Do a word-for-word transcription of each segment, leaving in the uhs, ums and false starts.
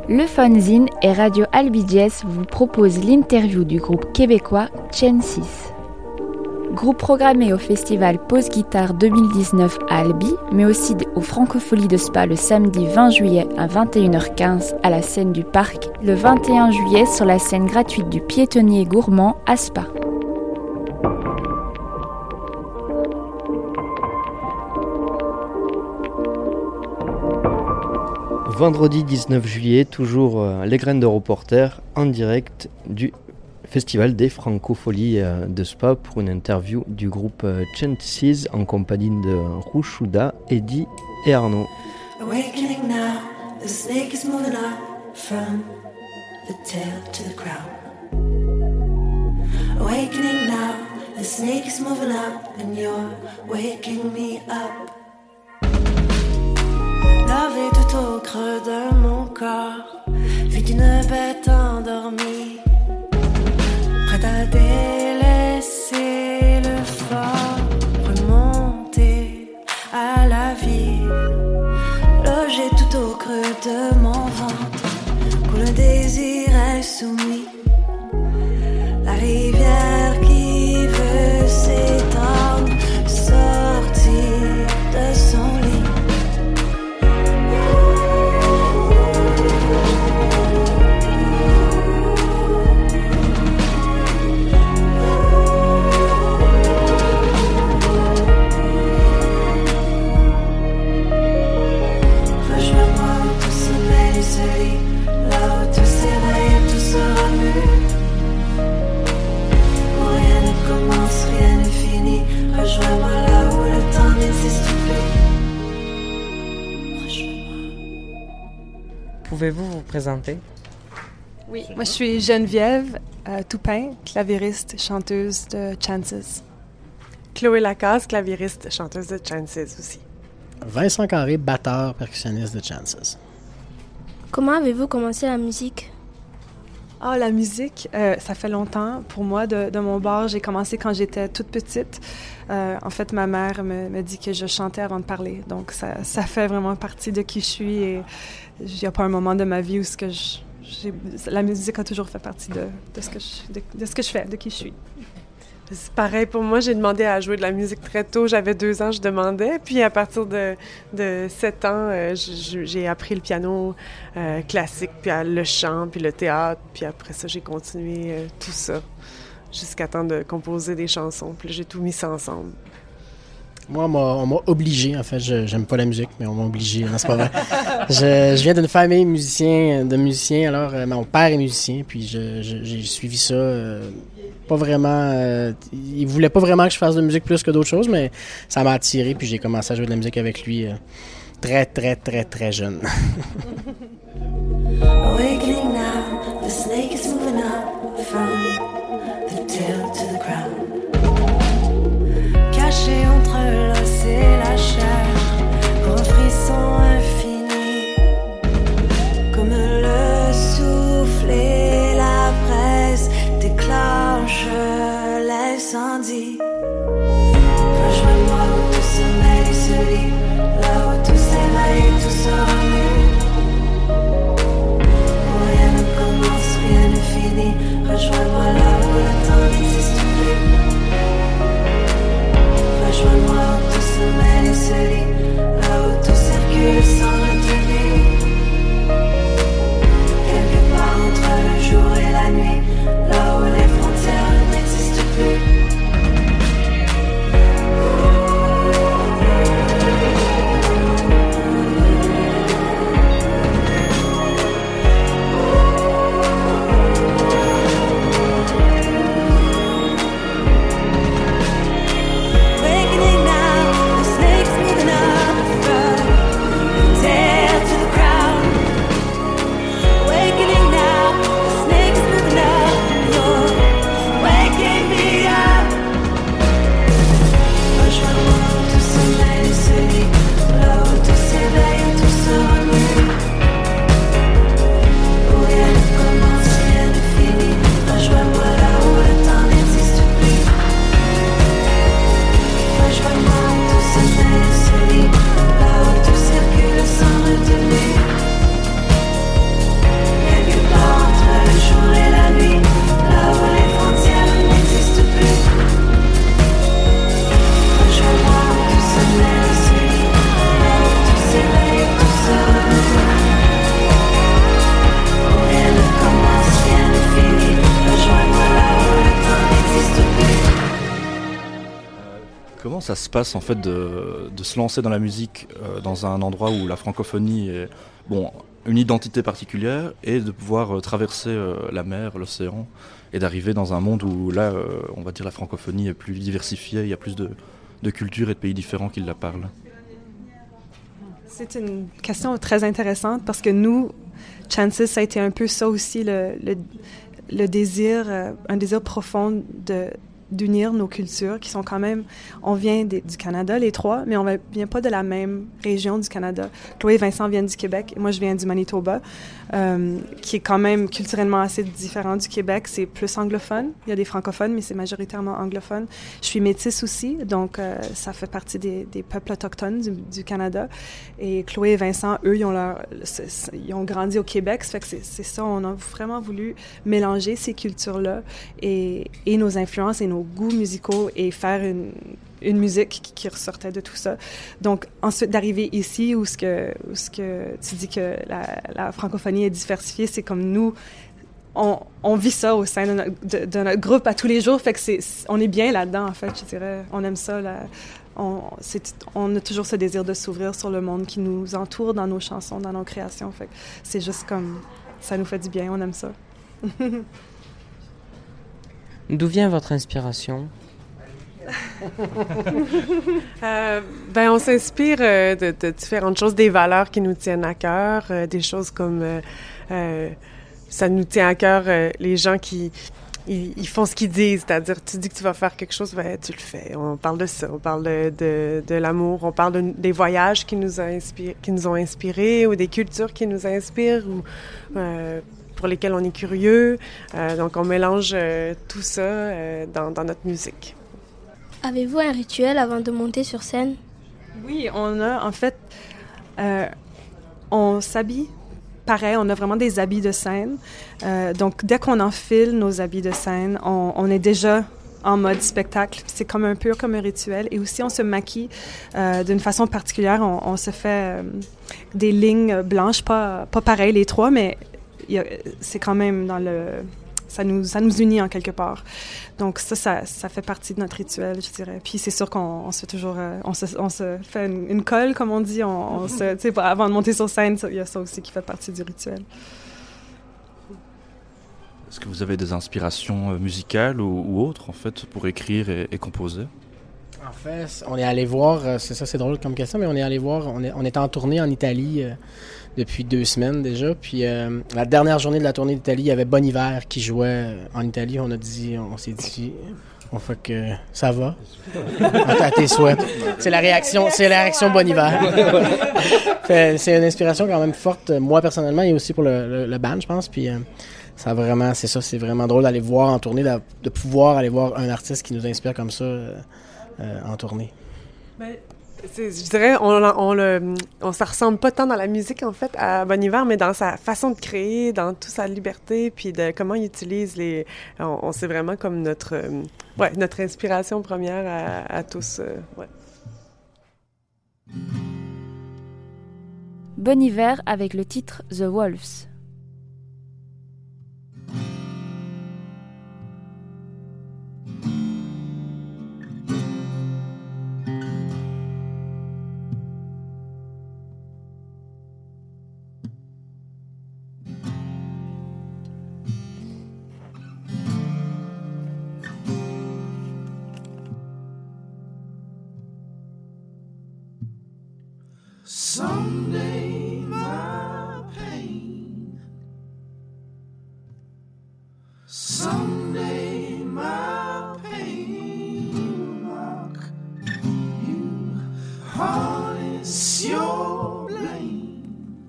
Le Fanzine et Radio Albiges vous propose l'interview du groupe québécois Chances. Groupe programmé au festival Pause Guitare deux mille dix-neuf à Albi, mais aussi aux Francopholies de Spa le samedi vingt juillet à vingt et une heures quinze à la scène du Parc, le vingt et un juillet sur la scène gratuite du Piétonnier Gourmand à Spa. Vendredi dix-neuf juillet, toujours euh, les graines de reporter en direct du Festival des Francopholies euh, de Spa pour une interview du groupe euh, Chances en compagnie de Rouchouda, Eddie et Arnaud. Awakening now, the snake is moving up from the tail to the crown. Awakening now, the snake is moving up and you're waking me up. Love est tout au creux de mon corps, vie d'une bête endormie, prête à délaisser le fort, remonter à la vie. Logé tout au creux de mon ventre, coule un désir insoumis, la rivière qui veut s'étendre, sortir de son lit. Pouvez-vous vous présenter? Oui, moi je suis Geneviève euh, Toupin, clavieriste, chanteuse de Chances. Chloé Lacasse, clavieriste, chanteuse de Chances aussi. Vincent Carré, batteur, percussionniste de Chances. Comment avez-vous commencé la musique? Ah, la musique, euh, ça fait longtemps. Pour moi, de, de mon bord, j'ai commencé quand j'étais toute petite. Euh, en fait, ma mère me, me dit que je chantais avant de parler. Donc, ça, ça fait vraiment partie de qui je suis. Et il n'y a pas un moment de ma vie où ce que je, j'ai, la musique a toujours fait partie de, de, ce que je, de, de ce que je fais, de qui je suis. C'est pareil pour moi, j'ai demandé à jouer de la musique très tôt. J'avais deux ans, je demandais. Puis à partir de, de sept ans, euh, j'ai appris le piano euh, classique, puis le chant, puis le théâtre. Puis après ça, j'ai continué euh, tout ça jusqu'à temps de composer des chansons. Puis j'ai tout mis ça ensemble. Moi, on m'a, on m'a obligé, en fait, je, j'aime pas la musique, mais on m'a obligé, non, c'est pas vrai. je, je viens d'une famille musicien, de musiciens, alors euh, mon père est musicien, puis je, je, j'ai suivi ça, euh, pas vraiment, euh, il voulait pas vraiment que je fasse de musique plus que d'autres choses, mais ça m'a attiré, puis j'ai commencé à jouer de la musique avec lui euh, très, très, très, très jeune. Awakening now, the snake is moving up from the tail to the crown. Caché entre l'os et la chair, pour un frisson infini, comme le souffle et la presse déclenche l'incendie. Rejoins-moi où tout sommeil se lit, là où tout s'éveille, tout se remue. Où rien ne commence, rien ne finit. Rejoins-moi là où le temps est ça se passe en fait de, de se lancer dans la musique euh, dans un endroit où la francophonie est bon, une identité particulière et de pouvoir euh, traverser euh, la mer, l'océan et d'arriver dans un monde où là, euh, on va dire la francophonie est plus diversifiée, il y a plus de, de cultures et de pays différents qui la parlent. C'est une question très intéressante parce que nous, Chances, ça a été un peu ça aussi, le, le, le désir, euh, un désir profond de d'unir nos cultures qui sont quand même, on vient des, du Canada les trois, mais on ne vient pas de la même région du Canada. Chloé et Vincent viennent du Québec et moi je viens du Manitoba, euh, qui est quand même culturellement assez différent du Québec. C'est plus anglophone, il y a des francophones mais c'est majoritairement anglophone. Je suis métisse aussi, donc euh, ça fait partie des, des peuples autochtones du, du Canada. Et Chloé et Vincent, eux, ils ont, leur, c'est, c'est, ils ont grandi au Québec, ça fait que c'est, c'est ça, on a vraiment voulu mélanger ces cultures-là et, et nos influences et nos goûts musicaux et faire une, une musique qui, qui ressortait de tout ça. Donc, ensuite d'arriver ici où ce que, où ce que tu dis que la, la francophonie est diversifiée, c'est comme nous, on, on vit ça au sein de notre, de, de notre groupe à tous les jours, fait que c'est, on est bien là-dedans, en fait, je dirais. On aime ça, là. On, c'est, on a toujours ce désir de s'ouvrir sur le monde qui nous entoure dans nos chansons, dans nos créations, fait que c'est juste comme, ça nous fait du bien, on aime ça. D'où vient votre inspiration? euh, ben, on s'inspire euh, de, de différentes choses, des valeurs qui nous tiennent à cœur, euh, des choses comme euh, euh, ça nous tient à cœur, euh, les gens qui ils, ils font ce qu'ils disent, c'est-à-dire tu dis que tu vas faire quelque chose, ben, tu le fais. On parle de ça, on parle de, de, de l'amour, on parle de, des voyages qui nous, a inspiré, qui nous ont inspirés ou des cultures qui nous inspirent ou euh, pour lesquels on est curieux. Euh, donc, on mélange euh, tout ça euh, dans, dans notre musique. Avez-vous un rituel avant de monter sur scène? Oui, on a, en fait, euh, on s'habille pareil, on a vraiment des habits de scène. Euh, donc, dès qu'on enfile nos habits de scène, on, on est déjà en mode spectacle. C'est comme un peu comme un rituel. Et aussi, on se maquille euh, d'une façon particulière. On, on se fait euh, des lignes blanches, pas, pas pareil les trois, mais il y a, c'est quand même dans le... Ça nous, ça nous unit en quelque part. Donc ça, ça, ça fait partie de notre rituel, je dirais. Puis c'est sûr qu'on on se fait toujours... Euh, on, se, on se fait une, une colle, comme on dit. On, on se, tu sais, avant de monter sur scène, il y a ça aussi qui fait partie du rituel. Est-ce que vous avez des inspirations musicales ou, ou autres, en fait, pour écrire et, et composer? En fait, on est allé voir... C'est ça, c'est drôle comme question, mais on est allé voir... On, est, on était en tournée en Italie... Euh, depuis deux semaines déjà. Puis euh, la dernière journée de la tournée d'Italie, il y avait Bon Hiver qui jouait en Italie. On a dit, on s'est dit, on fait que ça va. À tes souhaits. C'est la réaction, c'est la réaction Bon Hiver. Fait, c'est une inspiration quand même forte, moi personnellement, et aussi pour le, le, le band, je pense. Puis euh, ça vraiment, c'est ça, c'est vraiment drôle d'aller voir en tournée, de, de pouvoir aller voir un artiste qui nous inspire comme ça euh, euh, en tournée. Mais... C'est, je dirais, on, on le, on, ça ressemble pas tant dans la musique, en fait, à Bon Hiver, mais dans sa façon de créer, dans toute sa liberté, puis de comment il utilise les... On, on c'est vraiment comme notre, euh, ouais, notre inspiration première à, à tous. Euh, ouais. Bon Hiver avec le titre The Wolves. Someday my pain, someday my pain will mock you, harness your blame,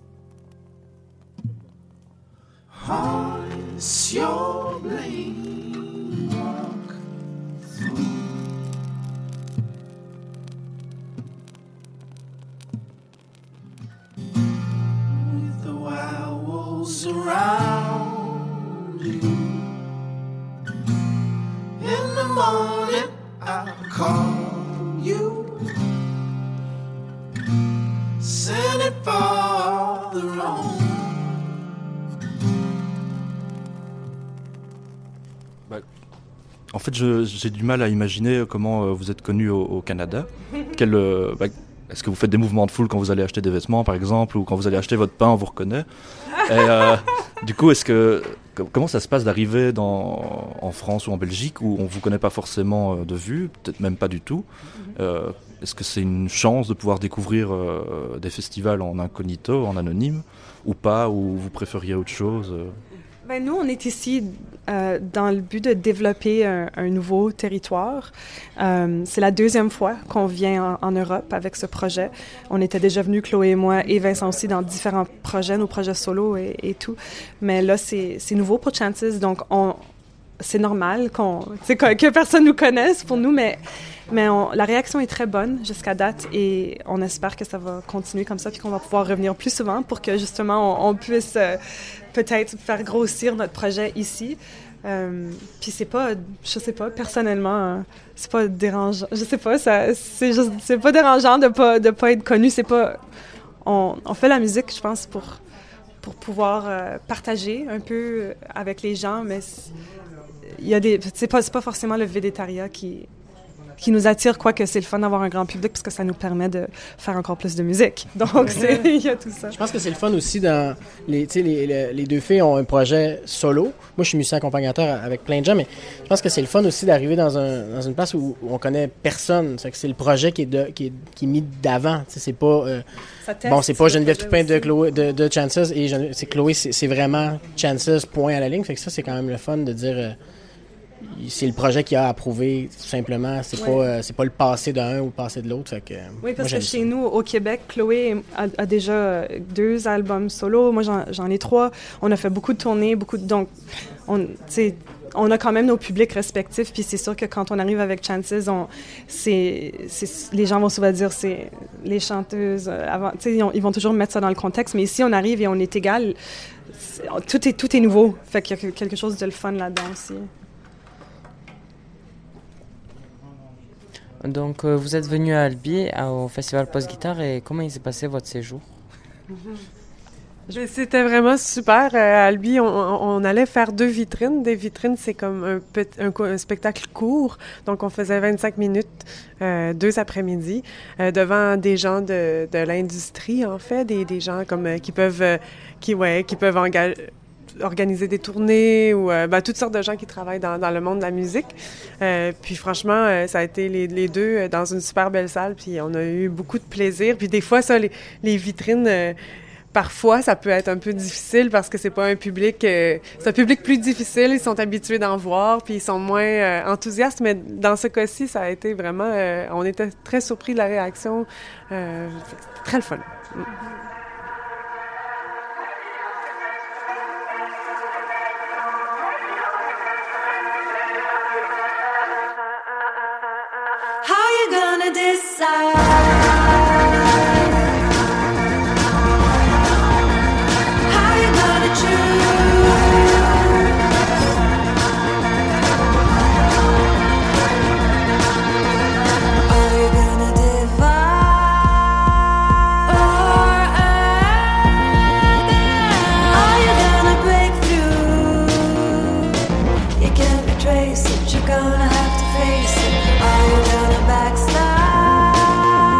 harness your blame, walk through. Around you. In the morning I'll call you, send it farther on. Bah, En fait, je, j'ai du mal à imaginer comment euh, vous êtes connu au, au Canada. Quel, euh, bah, est-ce que vous faites des mouvements de foule quand vous allez acheter des vêtements, par exemple, ou quand vous allez acheter votre pain, on vous reconnaît. Et, euh, du coup, est-ce que comment ça se passe d'arriver dans, en France ou en Belgique où on vous connaît pas forcément de vue, peut-être même pas du tout. Euh, est-ce que c'est une chance de pouvoir découvrir euh, des festivals en incognito, en anonyme, ou pas, ou vous préfériez autre chose? Ben, nous, on est ici euh, dans le but de développer un, un nouveau territoire. Euh, c'est la deuxième fois qu'on vient en, en Europe avec ce projet. On était déjà venus, Chloé et moi, et Vincent aussi, dans différents projets, nos projets solo et, et tout. Mais là, c'est, c'est nouveau pour Chances, donc on, c'est normal qu'on, que, que personne nous connaisse pour nous, mais, mais on, la réaction est très bonne jusqu'à date et on espère que ça va continuer comme ça puis qu'on va pouvoir revenir plus souvent pour que justement on, on puisse euh, peut-être faire grossir notre projet ici. Euh, puis c'est pas, je sais pas, personnellement, euh, c'est pas dérangeant. Je sais pas, ça, c'est juste, c'est pas dérangeant de pas, de pas être connu. C'est pas, on, on fait la musique, je pense, pour, pour pouvoir euh, partager un peu avec les gens, mais il y a des, c'est pas, c'est pas forcément le végétariat qui qui nous attire, quoique c'est le fun d'avoir un grand public parce que ça nous permet de faire encore plus de musique. Donc, c'est, il y a tout ça. Je pense que c'est le fun aussi dans... Les, tu sais, les, les, les deux filles ont un projet solo. Moi, je suis musicien accompagnateur avec plein de gens, mais je pense que c'est le fun aussi d'arriver dans, un, dans une place où, où on connaît personne. C'est que c'est le projet qui est, de, qui est, qui est mis d'avant. Tu sais, c'est pas... Euh, bon, c'est pas Geneviève Toupin de, Chloé, de, de Chances et Gen- c'est Chloé, c'est, c'est vraiment Chances, point à la ligne. Fait que ça, c'est quand même le fun de dire... Euh, c'est le projet qui a approuvé, tout simplement. C'est ouais. pas, euh, c'est pas le passé d'un ou le passé de l'autre. Fait que, oui, parce moi, que chez ça. nous, au Québec, Chloé a, a déjà deux albums solo. Moi, j'en, j'en ai trois. On a fait beaucoup de tournées, beaucoup de... Donc, on, on a quand même nos publics respectifs. Puis c'est sûr que quand on arrive avec Chances, on, c'est, c'est, les gens vont souvent dire c'est les chanteuses. Avant, ils, ont, ils vont toujours mettre ça dans le contexte. Mais ici, on arrive et on est égal. C'est, tout, est, tout est nouveau. Fait qu'il y a quelque chose de le fun là-dedans aussi. Donc, euh, vous êtes venu à Albi, à, au Festival Post-Guitare, et comment il s'est passé votre séjour? Mm-hmm. C'était vraiment super. Euh, à Albi, on, on allait faire deux vitrines. Des vitrines, c'est comme un, petit, un, un spectacle court. Donc, on faisait vingt-cinq minutes, euh, deux après-midi, euh, devant des gens de, de l'industrie, en fait, des, des gens comme euh, qui peuvent, euh, qui, ouais, qui peuvent engager... organiser des tournées ou euh, ben, toutes sortes de gens qui travaillent dans, dans le monde de la musique. Euh, puis franchement, euh, ça a été les, les deux euh, dans une super belle salle, puis on a eu beaucoup de plaisir. Puis des fois, ça, les, les vitrines, euh, parfois, ça peut être un peu difficile parce que c'est pas un public... Euh, c'est un public plus difficile, ils sont habitués d'en voir, puis ils sont moins euh, enthousiastes, mais dans ce cas-ci, ça a été vraiment... Euh, on était très surpris de la réaction. Euh, très le fun. Mm. Decide how you gonna choose. Are you gonna divide or are you gonna break through? You can't retrace it, you're gonna have to face it. Are you gonna backslide?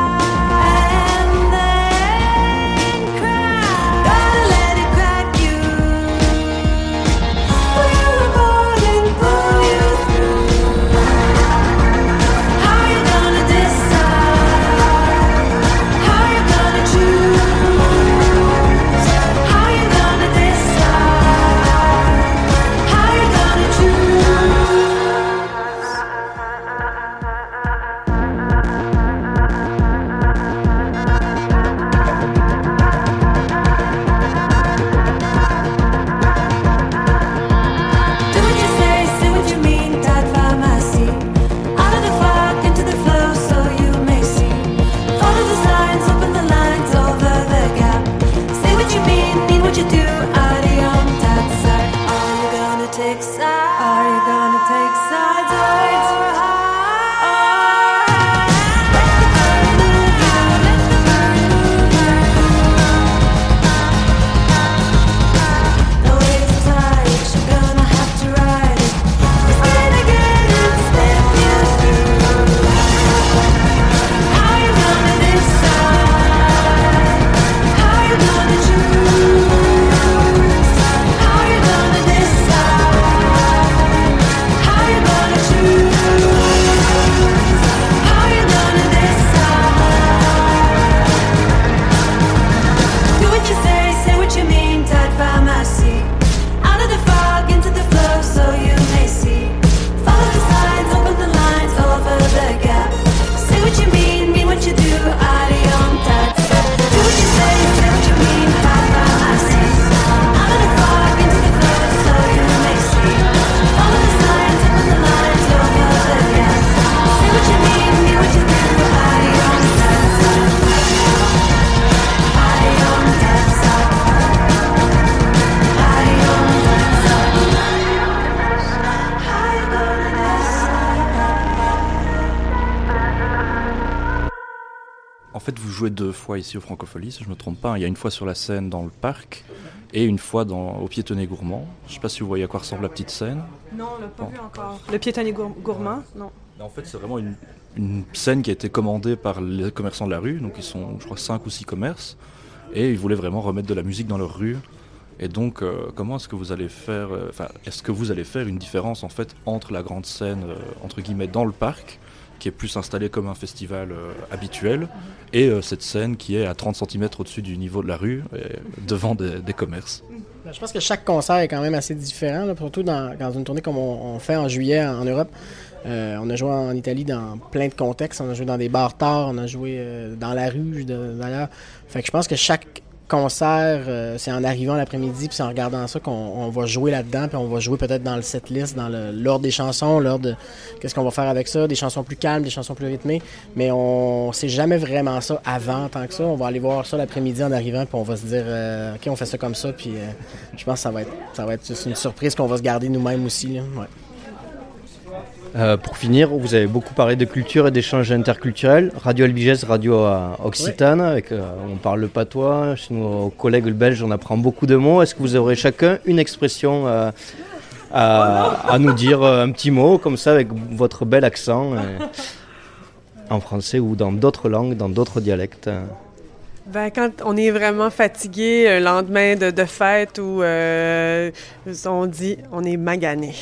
jouez deux fois ici au Francofolie, si je ne me trompe pas. Il y a une fois sur la scène dans le parc et une fois dans, au Piétonnier Gourmand. Je ne sais pas si vous voyez à quoi ressemble la petite scène. Non, on l'a pas Bon. vu encore. Le Piétonnier gour- Gourmand, non. En fait, c'est vraiment une, une scène qui a été commandée par les commerçants de la rue. Donc, ils sont, je crois, cinq ou six commerces. Et ils voulaient vraiment remettre de la musique dans leur rue. Et donc, euh, comment est-ce que vous allez faire, enfin, euh, est-ce que vous allez faire une différence en fait entre la grande scène euh, entre guillemets dans le parc, qui est plus installée comme un festival euh, habituel, et euh, cette scène qui est à trente centimètres au-dessus du niveau de la rue, et devant des, des commerces. Je pense que chaque concert est quand même assez différent, là, surtout dans, dans une tournée comme on, on fait en juillet en, en Europe. Euh, on a joué en Italie dans plein de contextes. On a joué dans des bars tard, on a joué euh, dans la rue de, d'ailleurs. Fait que je pense que chaque concert, euh, c'est en arrivant l'après-midi, puis c'est en regardant ça qu'on on va jouer là-dedans, puis on va jouer peut-être dans le setlist, dans le, l'ordre des chansons, l'ordre de qu'est-ce qu'on va faire avec ça, des chansons plus calmes, des chansons plus rythmées, mais on sait jamais vraiment ça avant tant que ça. On va aller voir ça l'après-midi en arrivant, puis on va se dire euh, ok, on fait ça comme ça, puis euh, je pense que ça va être ça va être c'est une surprise qu'on va se garder nous-mêmes aussi, là. Ouais. Euh, pour finir, vous avez beaucoup parlé de culture et d'échanges interculturels. Radio Albiges, radio euh, occitane, ouais. avec, euh, on parle le patois. Chez nos collègues belges, on apprend beaucoup de mots. Est-ce que vous aurez chacun une expression euh, à, à nous dire, euh, un petit mot comme ça, avec votre bel accent, euh, en français ou dans d'autres langues, dans d'autres dialectes? Ben, quand on est vraiment fatigué, un lendemain de, de fête, où euh, on dit on est magané.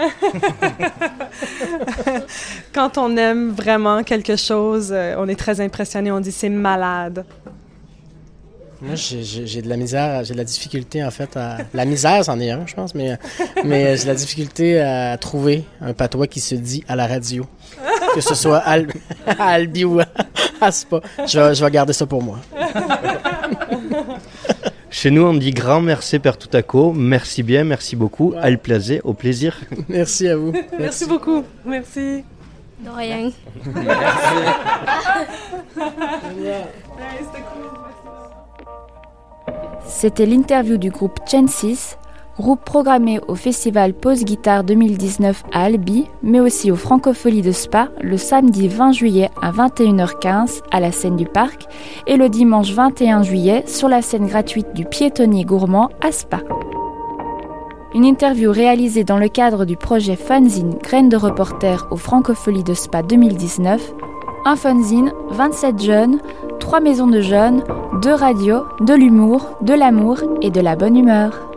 Quand on aime vraiment quelque chose, euh, on est très impressionné, on dit c'est malade. Moi, j'ai, j'ai, j'ai de la misère, j'ai de la difficulté en fait à... La misère, c'en est un, je pense, mais, mais j'ai de la difficulté à trouver un patois qui se dit à la radio. Que ce soit à, Al... à Albi ou à Spa. Je vais, je vais garder ça pour moi. Chez nous, on dit grand merci per tutako. Merci bien, merci beaucoup. Ouais. Al plaisir, au plaisir. Merci à vous. Merci, merci beaucoup. Merci. De rien. Merci. C'était l'interview du groupe Chances, groupe programmé au festival Pause Guitare deux mille dix-neuf à Albi, mais aussi au Francofolie de Spa le samedi vingt juillet à vingt et une heures quinze à la scène du parc et le dimanche vingt et un juillet sur la scène gratuite du Piétonnier Gourmand à Spa. Une interview réalisée dans le cadre du projet Fanzine Graines de reporter au Francofolie de Spa deux mille dix-neuf. Un fanzine, vingt-sept jeunes, trois maisons de jeunes, deux radios, de l'humour, de l'amour et de la bonne humeur.